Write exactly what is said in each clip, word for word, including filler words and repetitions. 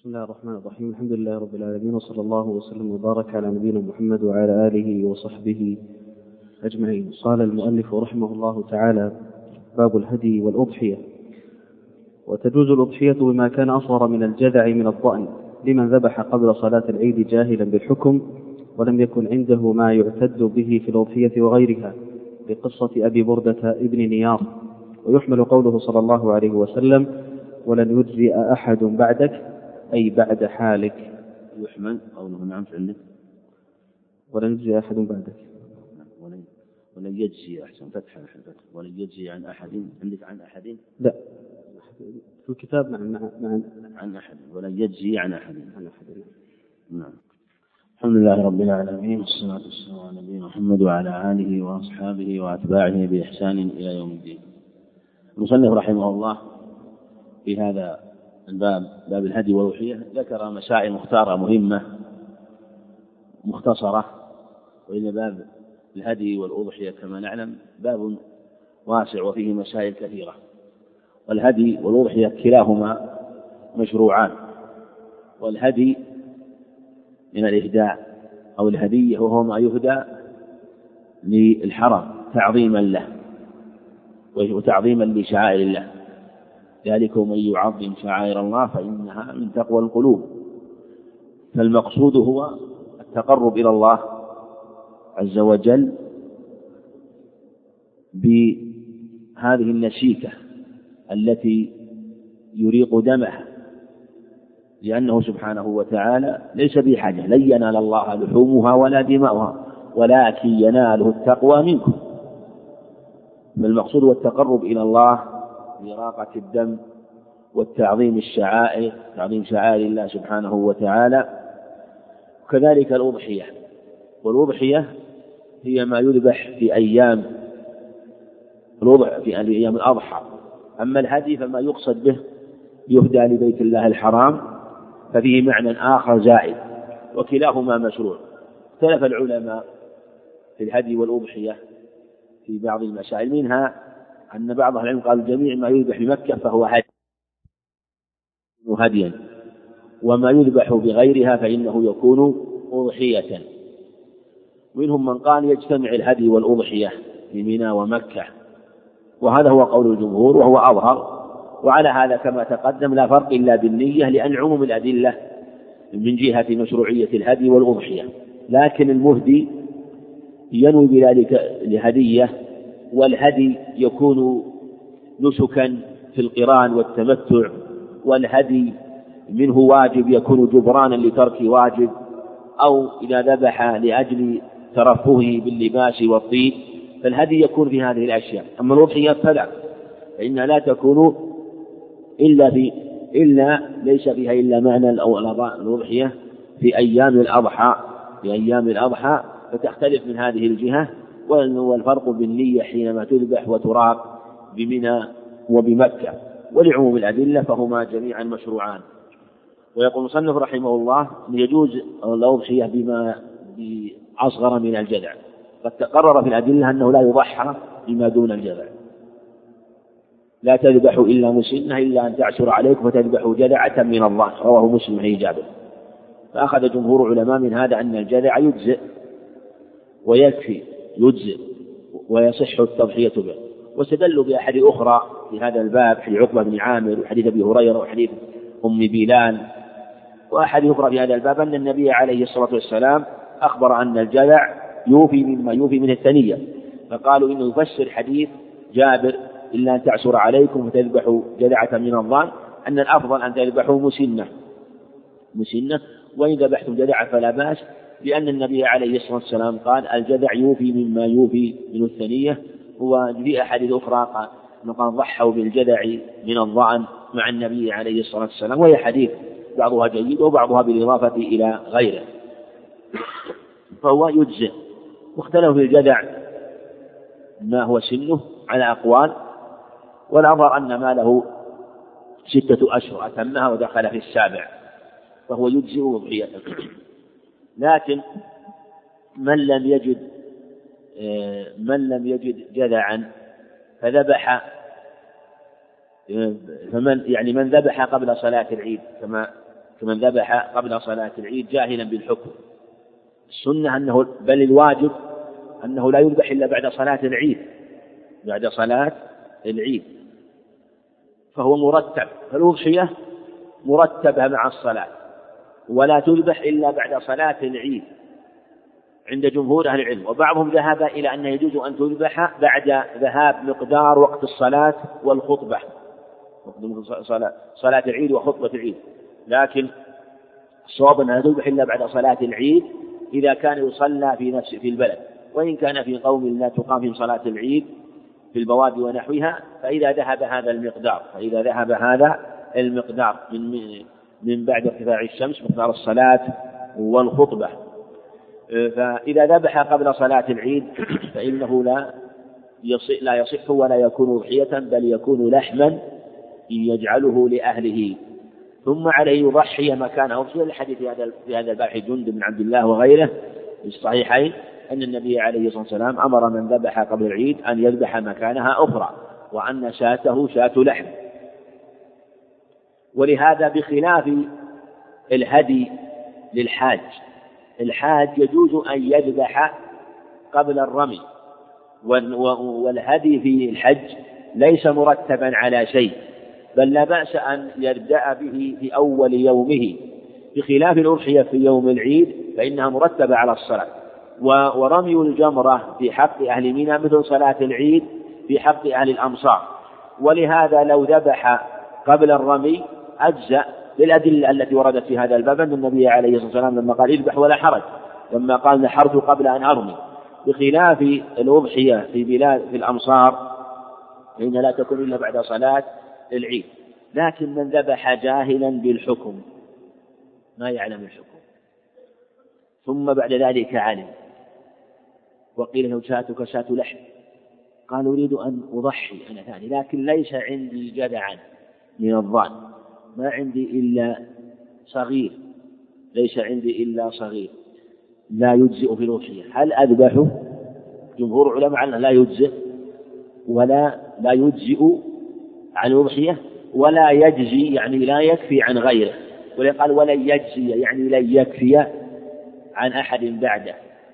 بسم الله الرحمن الرحيم. الحمد لله رب العالمين، وصلى الله وسلم وبارك على نبينا محمد وعلى آله وصحبه أجمعين. قال المؤلف رحمه الله تعالى: باب الهدي والأضحية. وتجوز الأضحية بما كان أصغر من الجذع من الضأن لمن ذبح قبل صلاة العيد جاهلا بالحكم ولم يكن عنده ما يعتد به في الأضحية وغيرها، بقصة أبي بردة ابن نيار. ويحمل قوله صلى الله عليه وسلم: ولن يجزئ أحد بعدك، أي بعد حالك. يحمل قوله نعم فعلك ولن يجزي أحد بعدك، ولن ولن يجزي أحسن فتح الفتح ولن يجزي عن أحد. عندك عن أحد؟ لا، في الكتاب نعم نعم عن أحد، ولن يجزي عن أحد عن أحد. نعم. الحمد لله رب العالمين، والصلاة والسلام على نبينا محمد وعلى آله وأصحابه وأتباعه بإحسان إلى يوم الدين. المصنف رحمه الله في هذا الباب، باب الهدي والأضحية، ذكر مسائل مختارة مهمة مختصرة. وإن باب الهدي والأضحية كما نعلم باب واسع وفيه مسائل كثيرة. والهدي والأضحية كلاهما مشروعان. والهدي من الإهداء أو الهدية، وهو ما يهدى للحرم تعظيما له وتعظيما لشعائر الله، ذلك من يعظم شعائر الله فإنها من تقوى القلوب. فالمقصود هو التقرب إلى الله عز وجل بهذه النسيكة التي يريق دمها، لأنه سبحانه وتعالى ليس بحاجة، لن ينال الله لحومها ولا دماؤها ولكن يناله التقوى منكم. فالمقصود هو التقرب إلى الله بإراقة الدم والتعظيم الشعائر، تعظيم شعائر الله سبحانه وتعالى. وكذلك الأضحية، والأضحية هي ما يذبح في أيام الوضع في أيام الأضحى. أما الهدي فما يقصد به يهدى لبيت الله الحرام، ففيه معنى آخر زائد، وكلاهما مشروع. اختلف العلماء في الهدي والأضحية في بعض المسائل، منها أن بعض العلماء قال جميع ما يذبح بمكة فهو هدي هديا، وما يذبح بغيرها فإنه يكون أضحية. منهم من قال يجتمع الهدي والأضحية في منى ومكة، وهذا هو قول الجمهور وهو أظهر. وعلى هذا كما تقدم لا فرق إلا بالنية، لأن عموم الأدلة من جهة مشروعية الهدي والأضحية، لكن المهدي ينوي بذلك لهدية، والهدي يكون نسكا في القران والتمتع، والهدي منه واجب يكون جبرانا لترك واجب، أو إذا ذبح لأجل ترفهه باللباس والطيب، فالهدي يكون في هذه الأشياء. أما الأضحية فلا، فإنها لا تكون إلا في إلا ليس فيها إلا معنى الأضحية في أيام الأضحى في أيام الأضحى فتختلف من هذه الجهة. والفرق بالنية حينما تذبح وتراق بمنى وبمكة، ولعموم الأدلة فهما جميعا مشروعان. ويقول المصنف رحمه الله أن يجوز الأضحية بما بأصغر من الجذع. قد تقرر في الأدلة أنه لا يضحى بما دون الجذع، لا تذبحوا إلا مسنة إلا أن تعشر عليكم فتذبحوا جذعة من الضأن، رواه مسلم عن جابر. فأخذ جمهور علماء من هذا أن الجذع يجزئ ويكفي يجزئ ويصح التضحية به. واستدلوا بأحد أخرى في هذا الباب، حديث عقبة بن عامر وحديث أبي هريرة وحديث أم بيلان، وأحد أخرى في هذا الباب أن النبي عليه الصلاة والسلام أخبر أن الجذع يوفي مما يوفي من الثنية، فقالوا إنه يفسر حديث جابر إلا أن تعسر عليكم فتذبحوا جذعة من الضأن أن الأفضل أن تذبحوا مسنة مسنة وإن ذبحتم جذعة فلا بأس، لأن النبي عليه الصلاة والسلام قال الجذع يوفي مما يوفي من الثنية. وفي أحاديث أخرى قال ضحوا بالجذع من الضأن مع النبي عليه الصلاة والسلام، وهي حديث بعضها جيد وبعضها بالإضافة إلى غيره، فهو يجزئ. واختلفوا في الجذع ما هو سنه على أقوال، والأظهر أن ما له ستة أشهر أتمها ودخل في السابع فهو يجزئ أضحية. لكن من لم يجد من لم يجد جذعا فذبح فمن يعني من ذبح قبل صلاة العيد كما كمن ذبح قبل صلاة العيد جاهلا بالحكم. السنة أنه بل الواجب أنه لا يذبح إلا بعد صلاة العيد بعد صلاة العيد فهو مرتب، فالأضحية مرتبة مع الصلاة ولا تذبح إلا بعد صلاة العيد عند جمهور أهل العلم. وبعضهم ذهب إلى أنه يجوز أن تذبح بعد ذهاب مقدار وقت الصلاة والخطبة، صلاة العيد وخطبة العيد، لكن الصواب أنها تذبح إلا بعد صلاة العيد إذا كان يصلى في نفس في البلد، وإن كان في قوم لا تقام في صلاة العيد في البوادي ونحوها فإذا ذهب هذا المقدار فإذا ذهب هذا المقدار من من بعد ارتفاع الشمس مقدار الصلاة والخطبة، فإذا ذبح قبل صلاة العيد فإنه لا يصح لا يصح ولا يكون أضحية بل يكون لحما يجعله لأهله، ثم عليه يضحي مكانه. في الحديث في هذا الباب جندب بن عبد الله وغيره في الصحيحين أن النبي عليه الصلاة والسلام أمر من ذبح قبل العيد أن يذبح مكانها أخرى وأن شاته شاة لحم. ولهذا بخلاف الهدي للحاج، الحاج يجوز أن يذبح قبل الرمي، والهدي في الحج ليس مرتبا على شيء بل لا بأس أن يبدأ به في أول يومه، بخلاف الأضحية في يوم العيد فإنها مرتبة على الصلاة. ورمي الجمرة في حق أهل منى مثل صلاة العيد في حق أهل الأمصار، ولهذا لو ذبح قبل الرمي أجزأ بالأدلة التي وردت في هذا الباب أن النبي عليه الصلاة والسلام لما قال اذبح ولا حرج لما قال نحرت قبل أن أرمي، بخلاف الأضحية في بلاد في الأمصار فإن لا تكون إلا بعد صلاة العيد. لكن من ذبح جاهلا بالحكم ما يعلم الحكم ثم بعد ذلك علم وقيل له شاتك شاة لحم قال أريد أن أضحي أنا ثاني لكن ليس عندي جذعا من الضأن، ما عندي إلا صغير ليس عندي إلا صغير لا يجزئ في الأضحية، هل أذبحه؟ جمهور علماء عنه لا يجزئ ولا لا يجزئ عن الأضحية ولا يجزي يعني لا يكفي عن غيره، ولقال ولن يجزي يعني لن يكفي عن أحد بعده،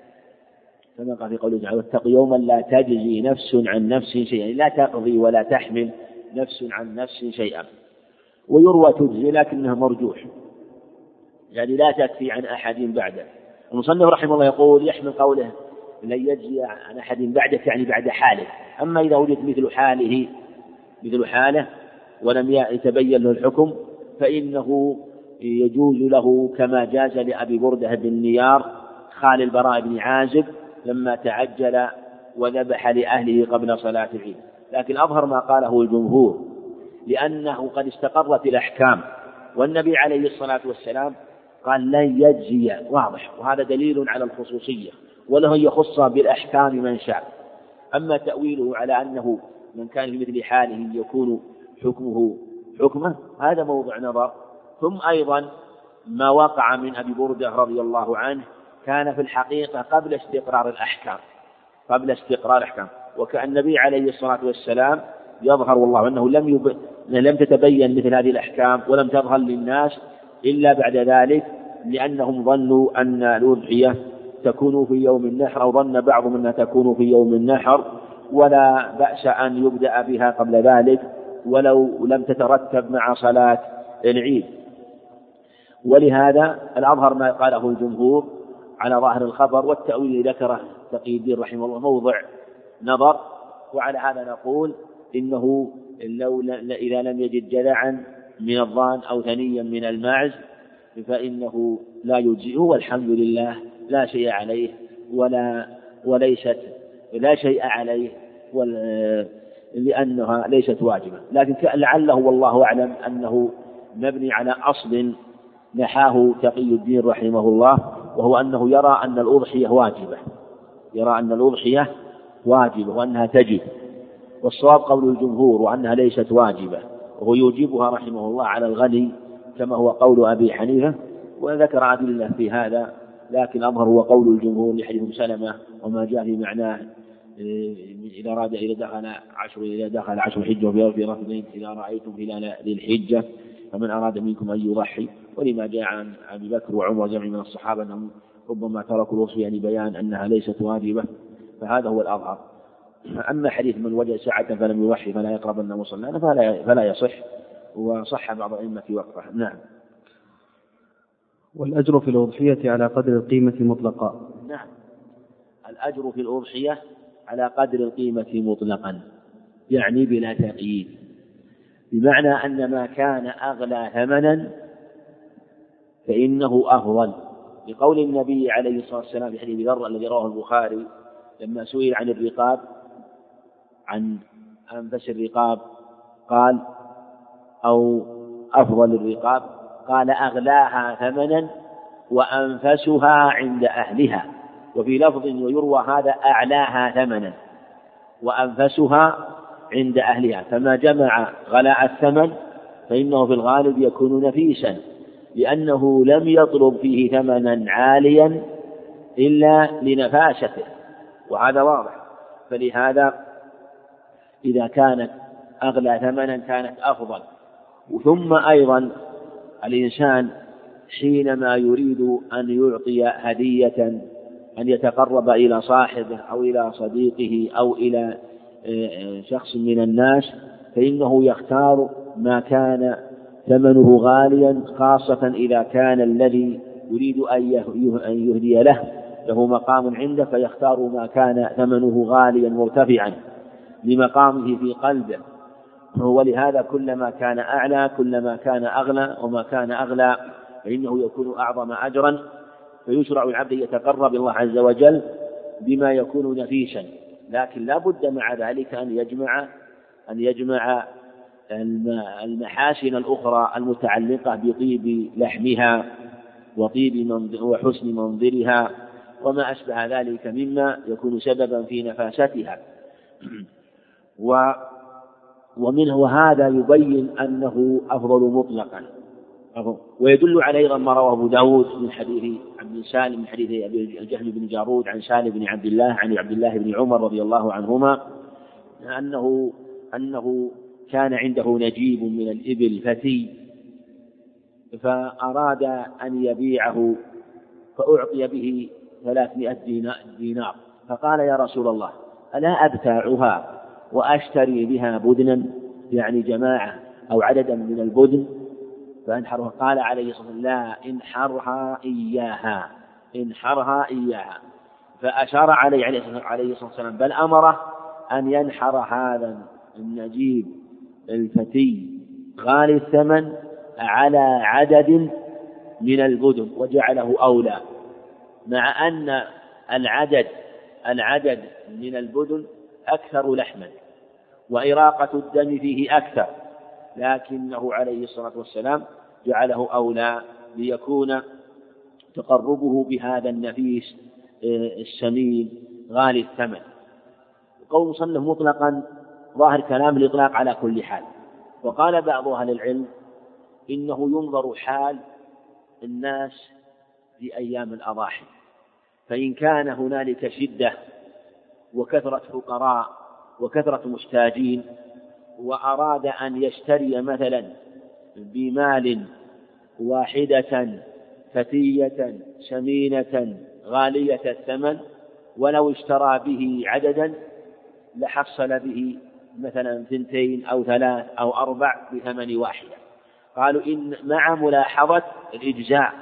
كما قال في قوله تعالى واتقوا يوما لا تجزي نفس عن نفس شيئا، لا تقضي ولا تحمل نفس عن نفس شيئا. ويروى تجزي لكنها مرجوح يعني لا تكفي عن أحد بعده. المصنف رحمه الله يقول يحمل قوله لن يجزي عن أحد بعدك يعني بعد حاله، أما إذا وجد مثل حاله مثل حاله ولم يتبين له الحكم فإنه يجوز له كما جاز لأبي بردة بن نيار خال البراء بن عازب لما تعجل وذبح لأهله قبل صلاة العيد. لكن أظهر ما قاله الجمهور لأنه قد استقرت الأحكام والنبي عليه الصلاة والسلام قال لن يجزي واضح، وهذا دليل على الخصوصية وله يخص بالأحكام من شاء. أما تأويله على أنه من كان في مثل حاله يكون حكمه حكمه هذا موضع نظر. ثم أيضا ما وقع من أبي بردة رضي الله عنه كان في الحقيقة قبل استقرار الأحكام قبل استقرار الأحكام وكأن النبي عليه الصلاة والسلام يظهر والله أنه لم يب... لم تتبين مثل هذه الأحكام ولم تظهر للناس إلا بعد ذلك، لأنهم ظنوا أن الأضحية تكون في يوم النحر أو ظن بعضهم أنها تكون في يوم النحر ولا بأس أن يبدأ بها قبل ذلك ولو لم تترتب مع صلاة العيد. ولهذا الأظهر ما قاله الجمهور على ظاهر الخبر، والتأويل ذكره تقي الدين رحمه الله موضع نظر. وعلى هذا نقول إنه لو إذا لم يجد جذعا من الضان أو ثنيا من الماعز فإنه لا يجزئه، والحمد لله لا شيء عليه ولا وليست لا شيء عليه لأنها ليست واجبة. لكن لعله والله أعلم أنه مبني على أصل نحاه تقي الدين رحمه الله، وهو أنه يرى أن الأضحية واجبة يرى أن الأضحية واجبة وأنها تجب، والصواب قول الجمهور وأنها ليست واجبة، وهو يوجبها رحمه الله على الغني كما هو قول أبي حنيفة، وذكر أدلة في هذا، لكن أظهر هو قول الجمهور لحديث سلمة وما جاء في معناه إذا أراد إذا دخل عشر إذا دخل عشر الحجة في رفضين إذا رأيتم هلال للحجة فمن أراد منكم أن يضحي. ولما جاء عن أبي بكر وعمر وجمع من الصحابة أنهم ربما تركوا الوصية لبيان أنها ليست واجبة، فهذا هو الأظهر. أما حديث من وجد ساعة فلم يضحي فلا يقربن مصلانا فلا, فلا يصح، وصح بعض الأئمة وقفه. نعم. والأجر في الأضحية على قدر القيمة مطلقا. نعم، الأجر في الأضحية على قدر القيمة مطلقا، يعني بلا تقييد، بمعنى أن ما كان أغلى ثمنا فإنه أفضل، لقول النبي عليه الصلاة والسلام في حديث ذر الذي رواه البخاري لما سئل عن الرقاب، عن أنفس الرقاب، قال أو أفضل الرقاب، قال أغلاها ثمنا وأنفسها عند أهلها، وفي لفظ ويروى هذا أعلاها ثمنا وأنفسها عند أهلها، فما جمع غلاء الثمن فإنه في الغالب يكون نفيسا، لأنه لم يطلب فيه ثمنا عاليا إلا لنفاسته، وهذا واضح. فلهذا إذا كانت أغلى ثمنا كانت أفضل. ثم أيضا الإنسان حينما يريد أن يعطي هدية، أن يتقرب إلى صاحبه أو إلى صديقه أو إلى شخص من الناس، فإنه يختار ما كان ثمنه غاليا، خاصة إذا كان الذي يريد أن يهدي له له مقام عنده، فيختار ما كان ثمنه غاليا مرتفعا لمقامه في قلبه. ولهذا كلما كان أعلى كلما كان أغلى، وما كان أغلى فإنه يكون أعظم أجرا. فيشرع العبد يتقرب الله عز وجل بما يكون نفيسا، لكن لا بد مع ذلك أن يجمع أن يجمع المحاسن الأخرى المتعلقة بطيب لحمها وطيب وحسن منظرها وما أشبه ذلك مما يكون سببا في نفاستها. ومنه هذا يبين أنه أفضل مطلقا. ويدل عليه أيضا ما رواه أبو داود من حديث عبد سالم من حديث الجهم بن جارود عن سالم بن عبد الله عن عبد الله بن عمر رضي الله عنهما أنه أنه كان عنده نجيب من الإبل فتي، فأراد أن يبيعه فأعطي به ثلاثمائة دينار، فقال يا رسول الله ألا أبتاعها وأشتري بها بدنا، يعني جماعة أو عددا من البدن فأنحرها؟ قال عليه الصلاة والسلام لا، انحرها إياها انحرها إياها. فأشار عليه عليه الصلاة والسلام بل أمره أن ينحر هذا النجيب الفتي غالي الثمن على عدد من البدن، وجعله أولى، مع أن العدد العدد من البدن أكثر لحما وإراقة الدم فيه أكثر، لكنه عليه الصلاة والسلام جعله أولى ليكون تقربه بهذا النفيس السمين غالي الثمن. قول مصنف مطلقا ظاهر كلام الإطلاق على كل حال. وقال بعض أهل العلم إنه ينظر حال الناس في أيام الأضاحي، فإن كان هنالك شدة وكثرة فقراء وكثرة محتاجين وأراد أن يشتري مثلا بمال واحدة فتية سمينة غالية الثمن، ولو اشترى به عددا لحصل به مثلا ثنتين أو ثلاث أو أربع بثمن واحدة. قالوا إن مع ملاحظة الإجزاء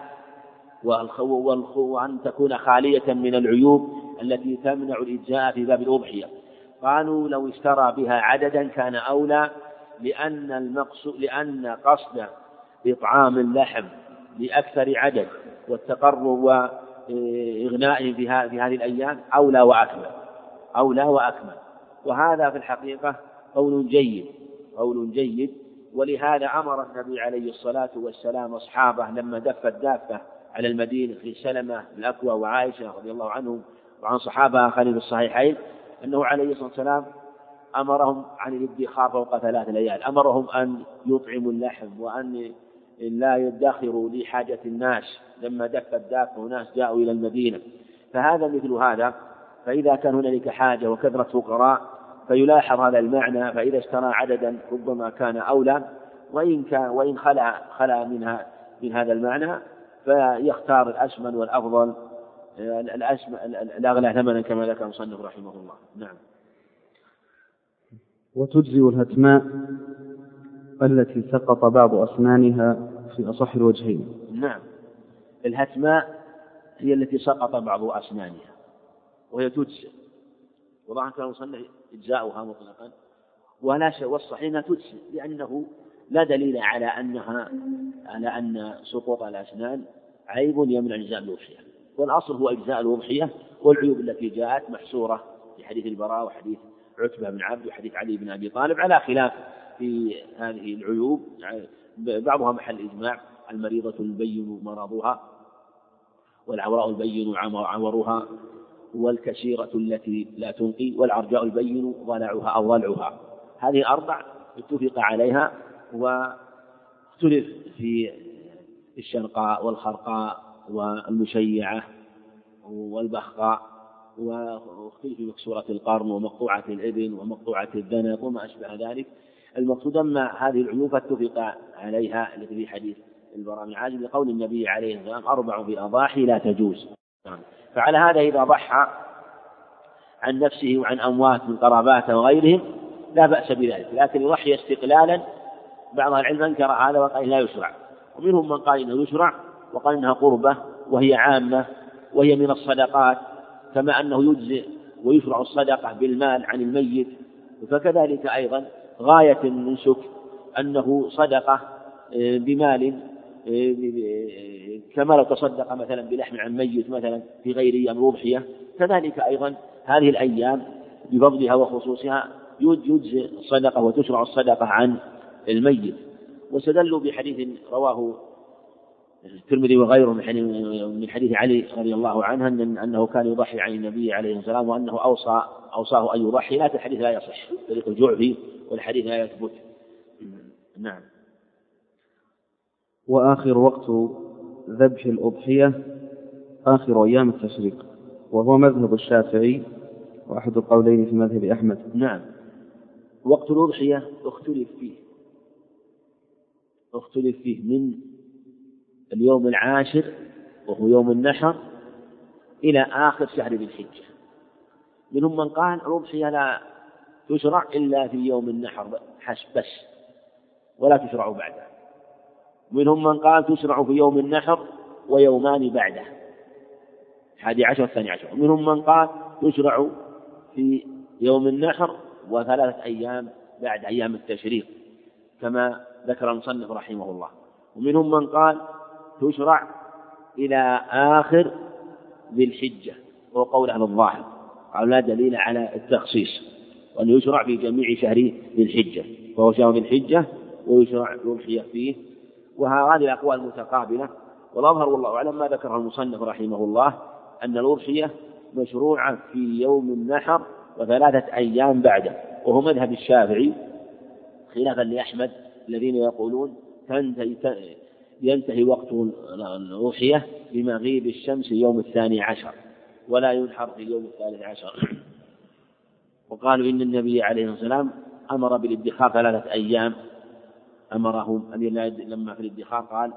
وأن تكون خالية من العيوب التي تمنع الإجزاء في باب الأضحية. قالوا لو اشترى بها عددا كان أولى، لأن المقصود لأن قصد إطعام اللحم لأكثر عدد والتقرب وإغنائهم في هذه الأيام أولى وأكمل أولى وأكمل وهذا في الحقيقة قول جيد قول جيد ولهذا أمر النبي عليه الصلاة والسلام أصحابه لما دف الدافة على المدينة في سلمة الأكوى وعائشة رضي الله عنهم وعن صحابة آخرين في الصحيحين أنه عليه الصلاة والسلام أمرهم عن الادخار فوق ثلاث ليال، أمرهم أن يطعموا اللحم وأن لا يدخروا لحاجة الناس لما دف الدافة وناس جاءوا إلى المدينة. فهذا مثل هذا، فإذا كان هنالك حاجة وكثرة فقراء فيلاحظ هذا المعنى، فإذا اشترى عددا ربما كان أولى. وإن كان وإن خلع خلع منها من هذا المعنى فيختار الأشمل والأفضل الأشمل الأغلى ثمنا كما ذكر المصنف رحمه الله. نعم. وتجزئ الهتماء التي سقط بعض أسنانها في أصح الوجهين. نعم، الهتماء هي التي سقط بعض أسنانها وهي تجزئ، وضعها كان المصنف إجزاؤها مطلقا ولا شيء، والصحيح أنها تجزئ لأنه لا دليل على أنها على أن سقوط الأسنان عيب يمنع إجزاء الأضحية، والأصل هو إجزاء الأضحية، والعيوب التي جاءت محصورة في حديث البراء وحديث عتبة بن عبد وحديث علي بن أبي طالب على خلاف في هذه العيوب، بعضها محل إجماع: المريضة البين مرضها، والعوراء البين عورها، والكسيرة التي لا تنقي، والعرجاء البين ضلعها أو ضلعها. هذه أربع اتفق عليها، واختلف في الشرقاء والخرقاء والمشيعة والبخاء، واختلف في مكسورة القرن ومقطوعة الإبن ومقطوعة الذنب وما أشبه ذلك. المقصود أما هذه العيوب اتفق عليها التي في حديث البراء بن عازب لقول النبي عليه الصلاة والسلام: أربع في الأضاحي لا تجوز. فعلى هذا إذا ضحى عن نفسه وعن أموات من قراباته وغيرهم لا بأس بذلك، لكن يضحي استقلالا بعض العلم أنكر هذا وقال لا يشرع، ومنهم من قال إنه يشرع وقال إنها قربة وهي عامة وهي من الصدقات، كما أنه يجزئ ويشرع الصدقة بالمال عن الميت، فكذلك أيضا غاية النسك أنه صدقة بمال، كما لو تصدق مثلا بلحم عن ميت مثلا في غير أيام الأضحية، كذلك أيضا هذه الأيام بفضلها وخصوصها يجزئ الصدقة وتشرع الصدقة عن الميت. واستدلوا بحديث رواه الترمذي وغيره من حديث علي رضي الله عنه أنه كان يضحي عن النبي عليه الصلاة والسلام وأنه أوصى أوصاه أن يضحي، لكن الحديث لا يصح طريق الجعفي والحديث لا يثبت. نعم. وآخر وقت ذبح الأضحية آخر أيام التشريق، وهو مذهب الشافعي وأحد القولين في مذهب أحمد. نعم. وقت الأضحية اختلف فيه اختلف فيه من اليوم العاشر وهو يوم النحر إلى آخر شهر ذي الحجة. منهم من قال الأضحية لا تشرع إلا في يوم النحر حسب بس ولا تشرع بعده. منهم من قال تشرع في يوم النحر ويومان بعده، الحادي عشر والثاني عشر. منهم من قال تشرع في يوم النحر وثلاثة أيام بعد أيام التشريق كما ذكر المصنف رحمه الله. ومنهم من قال تشرع إلى آخر ذي الحجة، وهو قول أهل الظاهر، قالوا لا دليل على التخصيص وأن يشرع في جميع شهر ذي الحجة، فهو شهر ذي الحجة ويشرع الأضحية فيه. وهذه الأقوال متقابلة، والأظهر والله أعلم ما ذكره المصنف رحمه الله أن الأضحية مشروعة في يوم النحر وثلاثة أيام بعده، وهو مذهب الشافعي خلافا لأحمد الذين يقولون تنتهي ينتهي وقت الأضحية بمغيب الشمس يوم الثاني عشر ولا ينحر في اليوم الثالث عشر. وقالوا إن النبي عليه الصلاة والسلام أمر بالادخار ثلاثة أيام، أمرهم أن لما في الادخار قال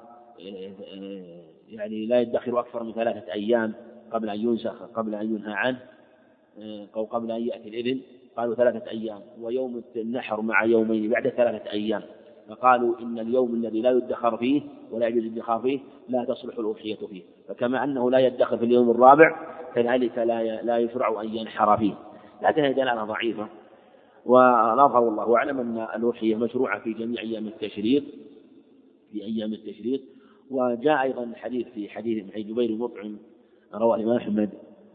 يعني لا يدخر أكثر من ثلاثة أيام قبل أن ينسخ قبل أن ينهى عنه أو قبل أن يأتي الإذن، قالوا ثلاثة أيام، ويوم النحر مع يومين بعد ثلاثة أيام، فقالوا إن اليوم الذي لا يدخر فيه ولا يجوز الادخار فيه لا تصلح الأضحية فيه، فكما أنه لا يدخر في اليوم الرابع كذلك لا لا يشرع أن ينحر فيه، لكن هذه دلالة ضعيفة. والأظهر والله أعلم أن الأضحية مشروعة في جميع أيام التشريق في أيام التشريق. وجاء أيضا حديث في حديث حديث جبير المطعم رواه الإمام أحمد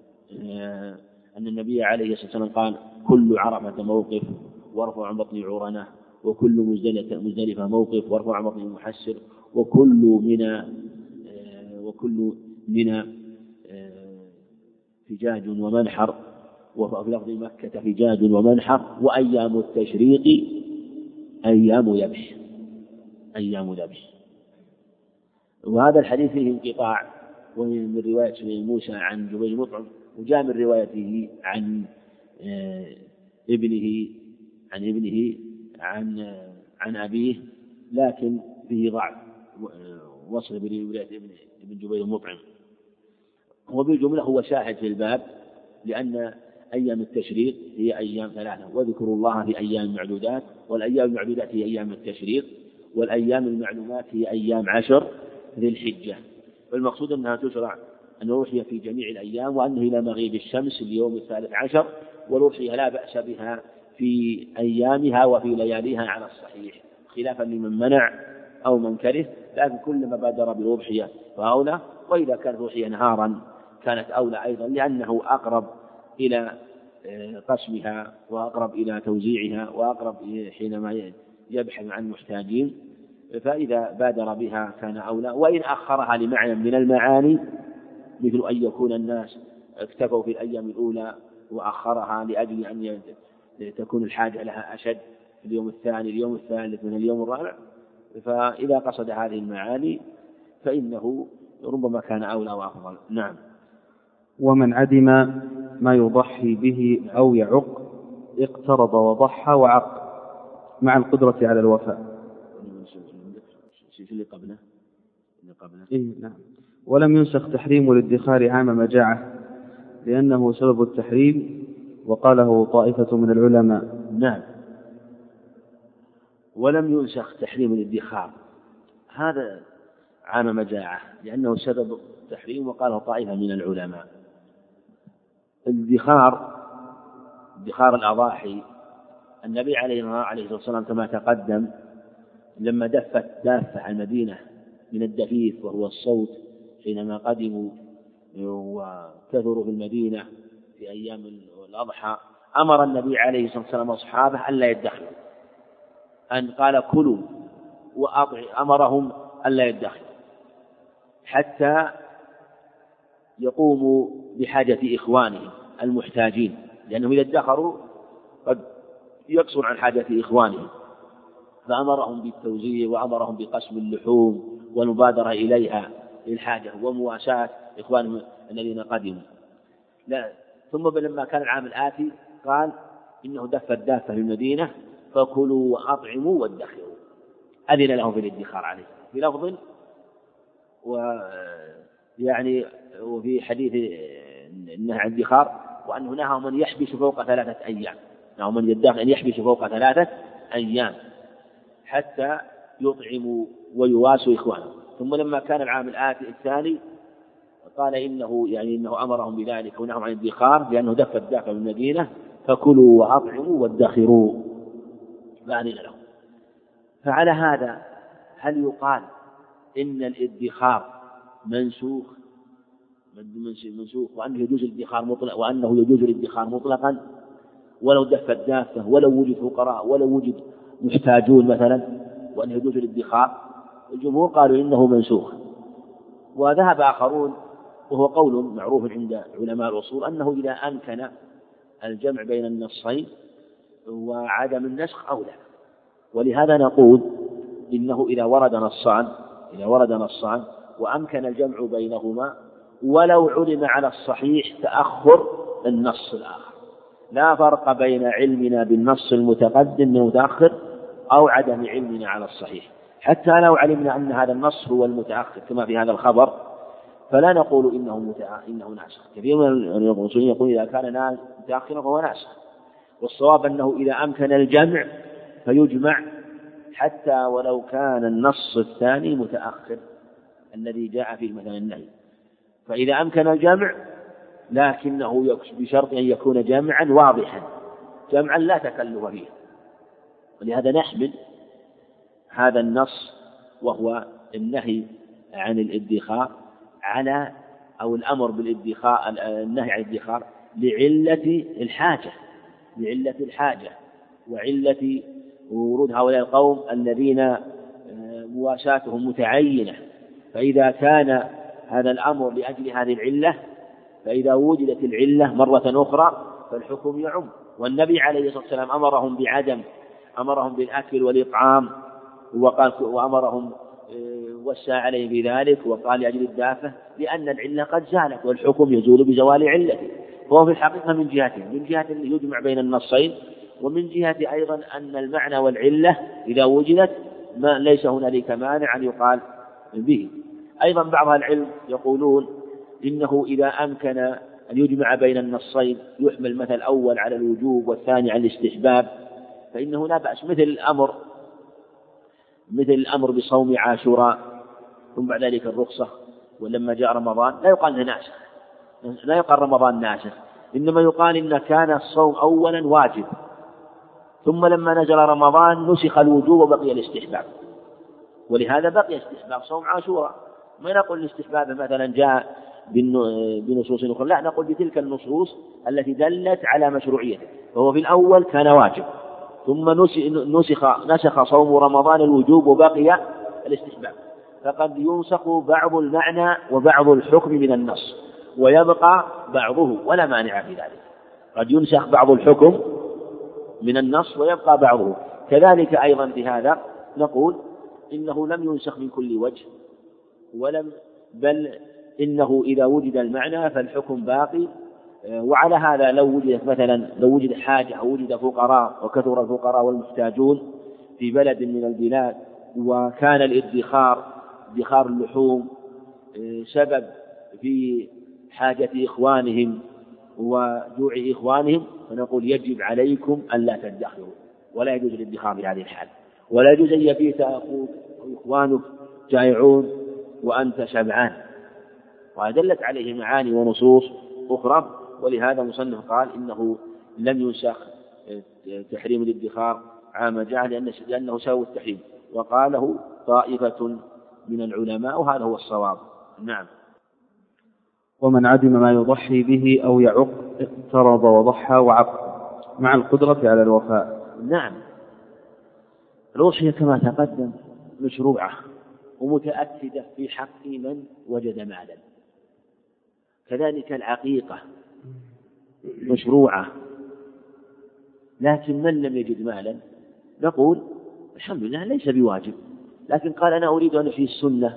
أن النبي عليه الصلاة والسلام قال: كل عرفة موقف وارفع عن بطن عورنة، وكل مزدلفة موقف وارفع عن بطن محسر، وكل منى وكل منى فجاج ومنحر، وفي لفظ مكة فجاج ومنحر، وأيام التشريق أيام ذبح أيام ذبح. وهذا الحديث فيه انقطاع، ومن رواية موسى عن جبير المطعم، وجاء من روايته عن ابنه عن ابنه عن عن أبيه لكن فيه ضعف وصل برواية ابن جبير المطعم. وبالجملة هو شاهد في الباب، لأن أيام التشريق هي أيام ثلاثة، واذكروا الله في أيام معدودات، والأيام المعدودات هي أيام التشريق، والأيام المعلومات هي أيام عشر ذي الحجة. والمقصود أنها تشرع أن أوحي في جميع الأيام، وأنه إلى مغيب الشمس اليوم الثالث عشر، والأوحي لا بأس بها في أيامها وفي لياليها على الصحيح، خلافا لمن منع أو من كره، لكن كلما بادر بالأضحية فأولى. وإذا كانت الأضحية نهارا كانت أولى أيضا، لأنه أقرب إلى قسمها وأقرب إلى توزيعها وأقرب حينما يبحث عن محتاجين، فإذا بادر بها كان أولى. وإن أخرها لمعنى من المعاني، مثل أن يكون الناس اكتفوا في الأيام الأولى وأخرها لأجل أن تكون الحاجة لها أشد في اليوم الثاني اليوم الثالث من اليوم الرابع، فإذا قصد هذه المعاني فإنه ربما كان أولى وأفضل. نعم. ومن عدم ما يضحي به أو يعق اقترض وضحى وعق مع القدرة على الوفاء. اللي قبله اللي قبله إيه نعم. ولم ينسخ تحريم الادخار عام مجاعة لأنه سبب التحريم، وقاله طائفة من العلماء. نعم. ولم ينسخ تحريم الادخار هذا عام مجاعة لأنه سبب التحريم، وقاله طائفة من العلماء. الادخار ادخار الأضاحي، النبي عليه الصلاة والسلام كما تقدم لما دفت دافة على المدينة من الدفيف وهو الصوت حينما قدموا وكثروا في المدينة في أيام الأضحى، أمر النبي عليه الصلاة والسلام أصحابه أن لا يدخروا، أن قال كلوا وأطعموا، أمرهم أن لا يدخروا حتى يقوموا بحاجة إخوانهم المحتاجين، لأنهم إذا ادخروا قد يقصر عن حاجة إخوانهم، فأمرهم بالتوزيع وأمرهم بقسم اللحوم والمبادرة إليها للحاجة ومواساة إخوانهم الذين قدموا. لا ثم لما كان العام الآتي قال إنه دف الدافة في المدينة فكلوا وأطعموا وادخروا، أذن لهم في الادخار عليه في لفظ، ويعني وفي حديث النهي عن الادخار وأنه نهى من يحبس فوق ثلاثة أيام، نهى من يدخر أن يحبس فوق ثلاثة أيام حتى يطعموا ويواسوا إخوانهم. ثم لما كان العام الآتي الثاني قال إنه يعني إنه أمرهم بذلك ونهوا عن الادخار لأنه دف الدافة من المدينة فكلوا وأطعموا وادخروا، فأذن لهم. فعلى هذا هل يقال إن الادخار منسوخ منسوخ وأنه يجوز الادخار مطلق وأنه يجوز الادخار مطلقا ولو دف الدافة ولو وجد فقراء ولو وجد محتاجون مثلا، وأنه يجوز الادخار؟ الجمهور قالوا إنه منسوخ، وذهب آخرون وهو قول معروف عند علماء الأصول أنه إذا أمكن الجمع بين النصين وعدم النسخ أولى. ولهذا نقول إنه إذا ورد نصان إذا ورد نصان وأمكن الجمع بينهما ولو علم على الصحيح تأخر النص الآخر، لا فرق بين علمنا بالنص المتقدم المتأخر أو عدم علمنا على الصحيح. حتى لو علمنا أن هذا النص هو المتأخر كما في هذا الخبر فلا نقول إنه إنه ناسخ. كثير من المسلمين يقول إذا كان متأخرا فهو ناسخ، والصواب أنه إذا أمكن الجمع فيجمع حتى ولو كان النص الثاني متأخر الذي جاء فيه مثلا النهي، فإذا أمكن الجمع لكنه بشرط أن يكون جمعا واضحا جمعا لا تكلف فيه. ولهذا نحمل هذا النص وهو النهي عن الادخار على أو الأمر بالادخار النهي عن الادخار لعلة الحاجة لعلة الحاجة وعلة ورود هؤلاء القوم الذين مواساتهم متعينة. فإذا كان هذا الأمر لأجل هذه العلة فإذا وجدت العلة مرة أخرى فالحكم يعم. والنبي عليه الصلاة والسلام أمرهم بعدم أمرهم بالأكل والإطعام وقال وأمرهم وسع عليهم بذلك وقال لأجل الدافة لأن العلة قد زالت والحكم يزول بزوال علته. فهو في الحقيقة من جهتين، من جهة يجمع بين النصين، ومن جهة أيضا أن المعنى والعلة إذا وجدت ما ليس هنالك مانع أن يقال به. أيضا بعض العلم يقولون إنه إذا أمكن أن يجمع بين النصين يحمل مثل الأول على الوجوب والثاني على الاستحباب فإنه لا بأس، مثل الأمر مثل الأمر بصوم عاشوراء ثم بعد ذلك الرخصة، ولما جاء رمضان لا يقال إنه ناسخ، لا يقال رمضان ناسخ، إنما يقال إن كان الصوم أولا واجب ثم لما نزل رمضان نسخ الوجوب وبقي الاستحباب، ولهذا بقي استحباب صوم عاشوراء. ما نقول الاستحباب مثلا جاء بنصوص أخرى، لا، نقول بتلك النصوص التي دلت على مشروعيته، فهو في الأول كان واجب ثم نسخ نسخ صوم رمضان الوجوب وبقي الاستحباب، فقد ينسخ بعض المعنى وبعض الحكم من النص ويبقى بعضه ولا مانع في ذلك، قد ينسخ بعض الحكم من النص ويبقى بعضه. كذلك أيضا في هذا نقول إنه لم ينسخ من كل وجه ولم بل إنه إذا وجد المعنى فالحكم باقي. وعلى هذا لو وجدت مثلا لو وجد حاجة أو وجد فقراء وكثر الفقراء والمحتاجون في بلد من البلاد وكان الادخار ادخار اللحوم سبب في حاجة إخوانهم وجوع إخوانهم، فنقول يجب عليكم ألا تدخروا، ولا يجوز الادخار في هذه الحال، ولا يجوز أن يبيت أخوك وإخوانك جائعون وأنت شبعان، ودلت عليه معاني ونصوص أخرى. ولهذا المصنف قال إنه لم ينسخ تحريم الادخار عام جاء لأنه سوى التحريم، وقاله طائفة من العلماء وهذا هو الصواب. نعم. ومن عدم ما يضحي به أو يعق اقترض وضحى وعق مع القدرة على الوفاء. نعم، الأضحية كما تقدم مشروعة ومتأكدة في حق من وجد مالا، كذلك العقيقة مشروعة، لكن من لم يجد مالا نقول الحمد لله ليس بواجب، لكن قال أنا أريد أن أحيي السنة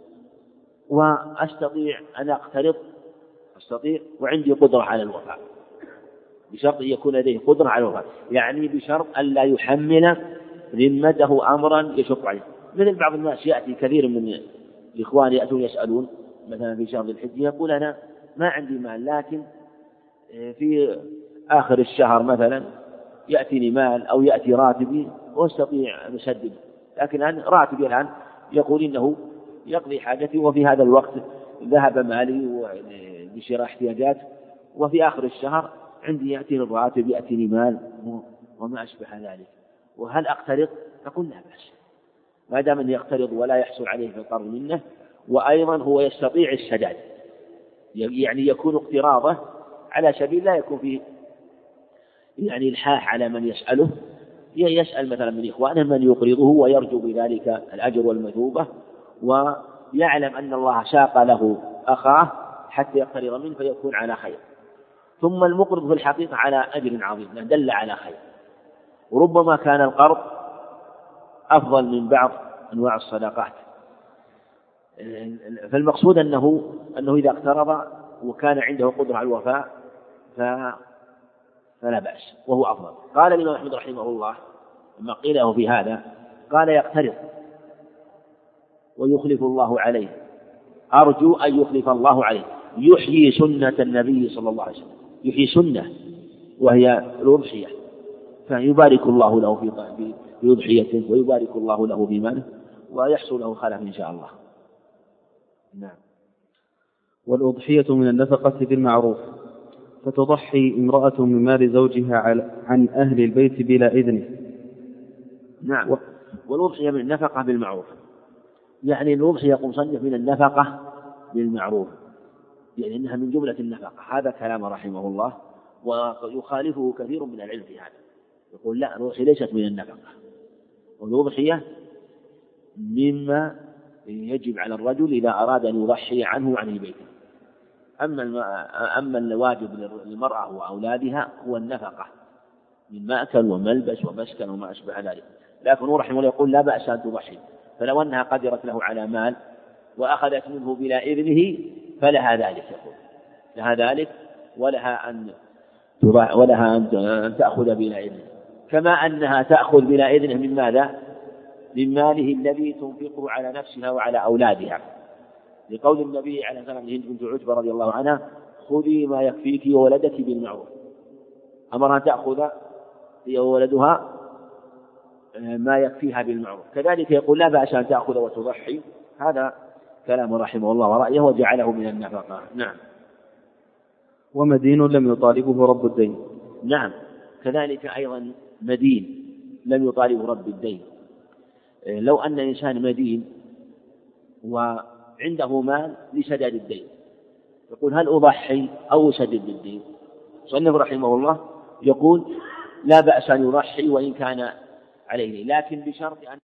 وأستطيع أن أقترض أستطيع وعندي قدرة على الوفاء، بشرط أن يكون لديه قدرة على الوفاء، يعني بشرط أن لا يحمل ذمته أمرا يشق عليه. مثل بعض الناس يأتي كثير من الإخوان يأتون يسألون مثلا في شهر الحج يقول أنا ما عندي مال، لكن في آخر الشهر مثلا يأتيني مال أو يأتي راتبي واستطيع أن أسدد، لكن الآن راتبي الآن يقول إنه يقضي حاجتي وفي هذا الوقت ذهب مالي بشراء احتياجات، وفي آخر الشهر عندي يأتيني الراتب يأتيني مال وما أشبه ذلك، وهل أقترض؟ تقول لا بأس ما دام أن يقترض ولا يحصل عليه في القرض منه، وأيضا هو يستطيع السداد، يعني يكون اقتراضه على سبيل لا يكون فيه يعني الحاح على من يسأله، يسأل مثلا من إخوانه من يقرضه ويرجو بذلك الأجر والمثوبة، ويعلم أن الله ساق له أخاه حتى يقترض منه فيكون على خير. ثم المقرض في الحقيقة على أجر عظيم دل على خير، وربما كان القرض أفضل من بعض أنواع الصدقات، فالمقصود أنه أنه إذا اقترض وكان عنده قدرة على الوفاء فلا بأس وهو أفضل. قال الإمام أحمد رحمه الله لما قيل له في هذا قال يقترض ويخلف الله عليه، أرجو أن يخلف الله عليه، يحيي سنة النبي صلى الله عليه وسلم، يحيي سنة وهي الأضحية، فيبارك الله له في أضحيته ويبارك الله له في ماله ويحصل له خلف إن شاء الله. نعم. والأضحية من النفقة بالمعروف، فتضحي امرأة من مال زوجها عن أهل البيت بلا إذنه. نعم. والأضحية من النفقة بالمعروف، يعني الأضحية يقوم صنف من النفقة بالمعروف، يعني إنها من جملة النفقة. هذا كلام رحمه الله، ويخالفه كثير من العلم في هذا، يقول لا، الأضحية ليست من النفقة، والأضحية مما يجب على الرجل إذا أراد أن يضحي عنه وعن البيت. أما أما الواجب للمرأة وأولادها هو النفقة من مأكل وملبس ومسكن وما أشبه ذلك، لكن رحمه الله يقول لا بأس أن تضحي، فلو أنها قدرت له على مال وأخذت منه بلا إذنه فلها ذلك، يقول لها ذلك ولها أن ولها أن تأخذ بلا إذنه، كما أنها تأخذ بلا إذنه من ماذا؟ من ماله الذي تنفقه على نفسها وعلى أولادها، لقول النبي عليه الصلاة والسلام لهند بنت عتبة رضي الله عنها: خذي ما يكفيك وولدك بالمعروف، أمرها تأخذ هي وولدها ما يكفيها بالمعروف. كذلك يقول: لا بأس أن تأخذ وتضحي. هذا كلام رحمه الله ورأيه وجعله من النفقة. نعم. ومدين لم يطالبه رب الدين. نعم، كذلك أيضا مدين لم يطالبه رب الدين. لو أن إنسان مدين وعنده مال لسداد الدين، يقول: هل أضحي أو أسدد الدين؟ صنف رحمه الله يقول: لا بأس أن يضحي وإن كان عليه، لكن بشرط أن